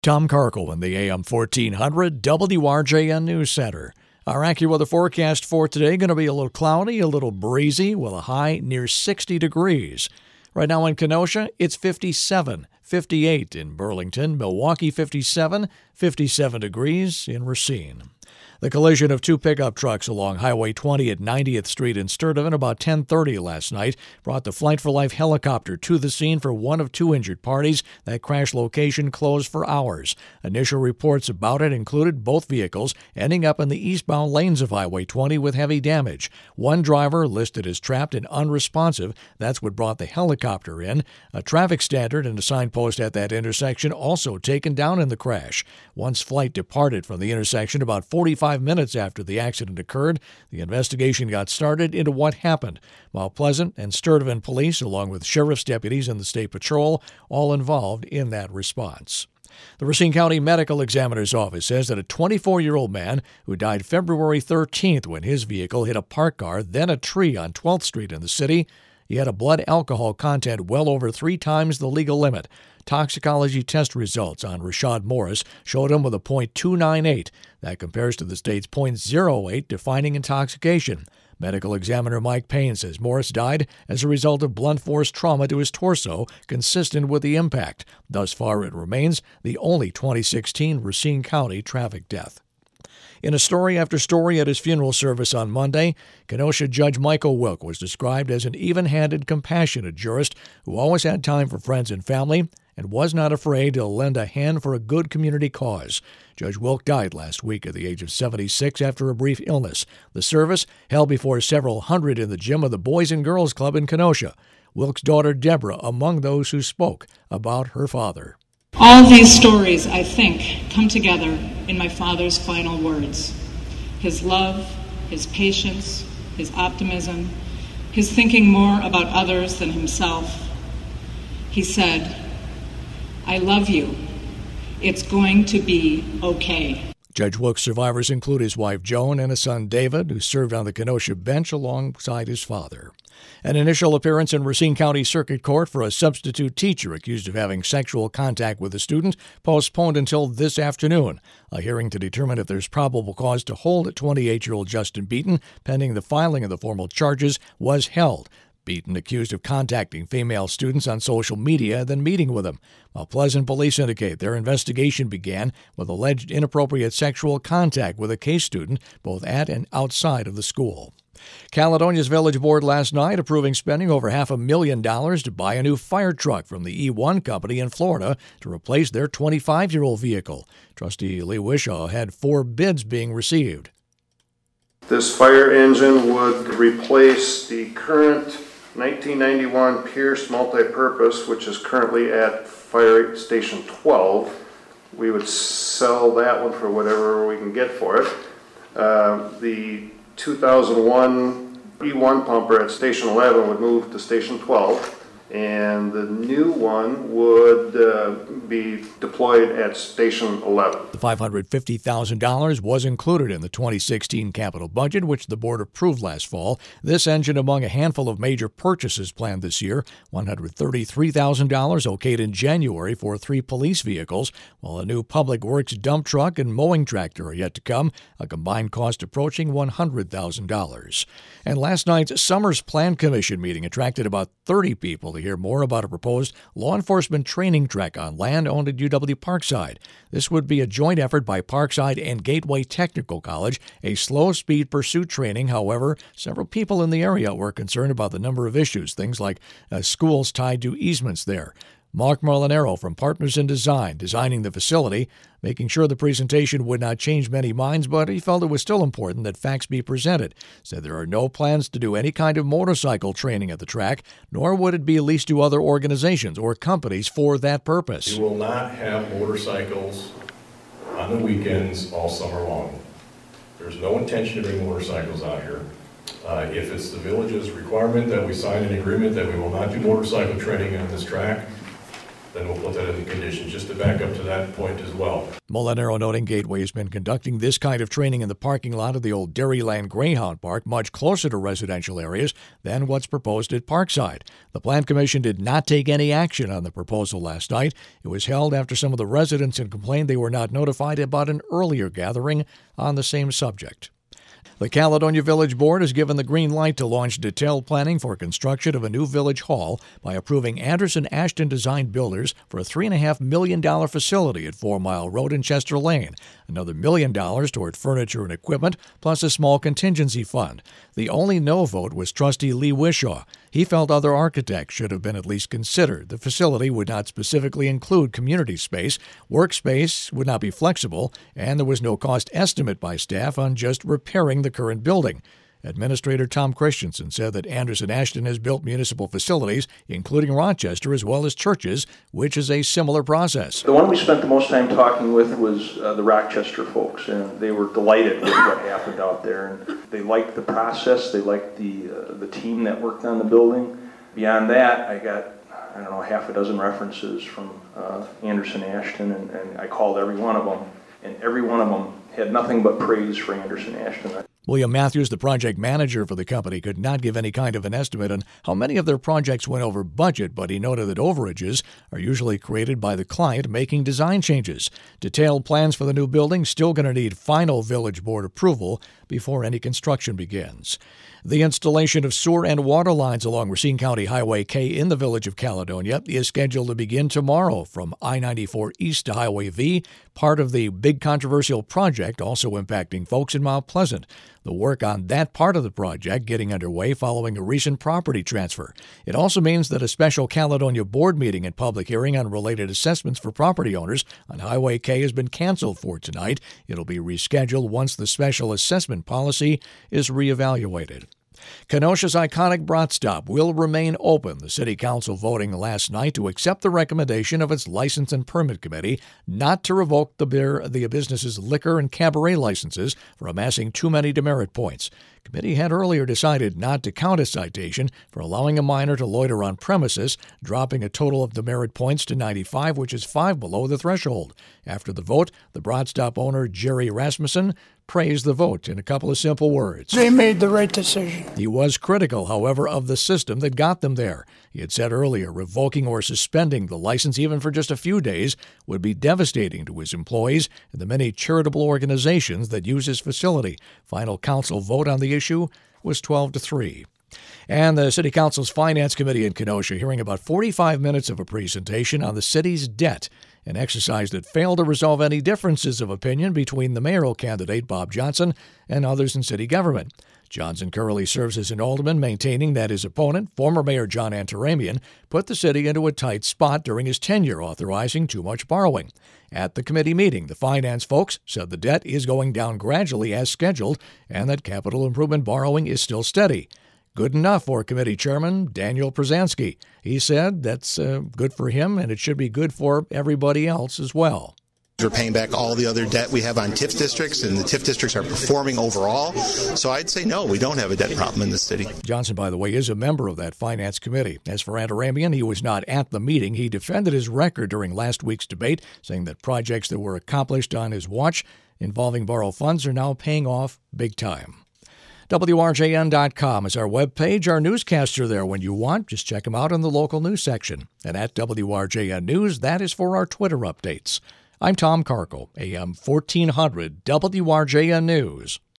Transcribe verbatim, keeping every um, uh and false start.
Tom Karkel in the A M fourteen hundred W R J N News Center. Our AccuWeather forecast for today going to be a little cloudy, a little breezy, with a high near sixty degrees. Right now in Kenosha, it's fifty-seven, fifty-eight in Burlington, Milwaukee fifty-seven, fifty-seven degrees in Racine. The collision of two pickup trucks along Highway twenty at ninetieth Street in Sturtevant about ten thirty last night brought the Flight for Life helicopter to the scene for one of two injured parties. That crash location closed for hours. Initial reports about it included both vehicles ending up in the eastbound lanes of Highway twenty with heavy damage. One driver listed as trapped and unresponsive. That's what brought the helicopter in. A traffic standard and a signpost at that intersection also taken down in the crash. Once Flight departed from the intersection about forty-five minutes after the accident occurred, the investigation got started into what happened. Mount Pleasant and Sturtevant police, along with sheriff's deputies and the state patrol, all involved in that response. The Racine County Medical Examiner's Office says that a twenty-four-year-old man who died February thirteenth when his vehicle hit a parked car, then a tree on twelfth Street in the city, he had a blood alcohol content well over three times the legal limit. Toxicology test results on Rashad Morris showed him with a point two nine eight. That compares to the state's point zero eight, defining intoxication. Medical examiner Mike Payne says Morris died as a result of blunt force trauma to his torso, consistent with the impact. Thus far, it remains the only twenty sixteen Racine County traffic death. In a story after story at his funeral service on Monday, Kenosha Judge Michael Wilk was described as an even-handed, compassionate jurist who always had time for friends and family and was not afraid to lend a hand for a good community cause. Judge Wilk died last week at the age of seventy-six after a brief illness. The service held before several hundred in the gym of the Boys and Girls Club in Kenosha. Wilk's daughter Deborah among those who spoke about her father. All these stories, I think, come together in my father's final words. His love, his patience, his optimism, his thinking more about others than himself. He said, "I love you. It's going to be okay." Judge Wilk's survivors include his wife Joan and a son David, who served on the Kenosha bench alongside his father. An initial appearance in Racine County Circuit Court for a substitute teacher accused of having sexual contact with a student postponed until this afternoon. A hearing to determine if there's probable cause to hold twenty-eight-year-old Justin Beaton pending the filing of the formal charges was held. Beaton accused of contacting female students on social media, then meeting with them. Mount Pleasant police indicate their investigation began with alleged inappropriate sexual contact with a case student, both at and outside of the school. Caledonia's Village Board last night approving spending over half a million dollars to buy a new fire truck from the E one company in Florida to replace their twenty-five-year-old vehicle. Trustee Lee Wishaw had four bids being received. This fire engine would replace the current nineteen ninety-one Pierce multi-purpose, which is currently at Fire Station twelve. We would sell that one for whatever we can get for it. Uh, the two thousand one E one pumper at Station eleven would move to Station twelve, and the new one would uh, be deployed at Station eleven. The five hundred fifty thousand dollars was included in the twenty sixteen capital budget, which the board approved last fall. This engine among a handful of major purchases planned this year. one hundred thirty-three thousand dollars okayed in January for three police vehicles, while a new public works dump truck and mowing tractor are yet to come, a combined cost approaching one hundred thousand dollars. And last night's Summers Plan Commission meeting attracted about thirty people to hear more about a proposed law enforcement training track on land owned at U W Parkside. This would be a joint effort by Parkside and Gateway Technical College, a slow-speed pursuit training. However, several people in the area were concerned about the number of issues, things like uh, schools tied to easements there. Mark Molinaro from Partners in Design, designing the facility, making sure the presentation would not change many minds, but he felt it was still important that facts be presented. Said there are no plans to do any kind of motorcycle training at the track, nor would it be leased to other organizations or companies for that purpose. We will not have motorcycles on the weekends all summer long. There's no intention to bring motorcycles out here. Uh, if it's the village's requirement that we sign an agreement that we will not do motorcycle training on this track, then we'll put that in the conditions, just to back up to that point as well. Molinaro noting Gateway has been conducting this kind of training in the parking lot of the old Dairyland Greyhound Park, much closer to residential areas than what's proposed at Parkside. The Plan Commission did not take any action on the proposal last night. It was held after some of the residents had complained they were not notified about an earlier gathering on the same subject. The Caledonia Village Board has given the green light to launch detailed planning for construction of a new village hall by approving Anderson Ashton Design Builders for a three point five million dollars facility at Four Mile Road and Chester Lane, another million dollars toward furniture and equipment, plus a small contingency fund. The only no vote was trustee Lee Wishaw. He felt other architects should have been at least considered. The facility would not specifically include community space, workspace would not be flexible, and there was no cost estimate by staff on just repairing the current building. Administrator Tom Christensen said that Anderson Ashton has built municipal facilities, including Rochester, as well as churches, which is a similar process. The one we spent the most time talking with was uh, the Rochester folks, and they were delighted with what happened out there. And they liked the process, they liked the, uh, the team that worked on the building. Beyond that, I got, I don't know, half a dozen references from uh, Anderson Ashton, and, and I called every one of them, and every one of them had nothing but praise for Anderson Ashton. William Matthews, the project manager for the company, could not give any kind of an estimate on how many of their projects went over budget, but he noted that overages are usually created by the client making design changes. Detailed plans for the new building still going to need final village board approval before any construction begins. The installation of sewer and water lines along Racine County Highway K in the village of Caledonia is scheduled to begin tomorrow from I ninety-four east to Highway V, part of the big controversial project also impacting folks in Mount Pleasant. The work on that part of the project getting underway following a recent property transfer. It also means that a special Caledonia board meeting and public hearing on related assessments for property owners on Highway K has been canceled for tonight. It'll be rescheduled once the special assessment policy is reevaluated. Kenosha's iconic Brat Stop will remain open, the City Council voting last night to accept the recommendation of its License and Permit Committee not to revoke the, beer, the business's liquor and cabaret licenses for amassing too many demerit points. Committee had earlier decided not to count a citation for allowing a minor to loiter on premises, dropping a total of demerit points to ninety-five, which is five below the threshold. After the vote, the Brat Stop owner, Jerry Rasmussen, praised the vote in a couple of simple words. They made the right decision. He was critical, however, of the system that got them there. He had said earlier revoking or suspending the license even for just a few days would be devastating to his employees and the many charitable organizations that use his facility. Final council vote on the issue was twelve to three. And the City Council's Finance Committee in Kenosha hearing about forty-five minutes of a presentation on the city's debt, an exercise that failed to resolve any differences of opinion between the mayoral candidate, Bob Johnson, and others in city government. Johnson currently serves as an alderman, maintaining that his opponent, former Mayor John Antaramian, put the city into a tight spot during his tenure, authorizing too much borrowing. At the committee meeting, the finance folks said the debt is going down gradually as scheduled and that capital improvement borrowing is still steady. Good enough for committee chairman Daniel Przansky. He said that's uh, good for him and it should be good for everybody else as well. We're paying back all the other debt we have on T I F districts, and the T I F districts are performing overall. So I'd say no, we don't have a debt problem in the city. Johnson, by the way, is a member of that finance committee. As for Antaramian, he was not at the meeting. He defended his record during last week's debate, saying that projects that were accomplished on his watch involving borrowed funds are now paying off big time. W R J N dot com is our webpage. Our newscasts are there when you want. Just check them out in the local news section. And at W R J N News, that is for our Twitter updates. I'm Tom Carkle, A M fourteen hundred W R J N News.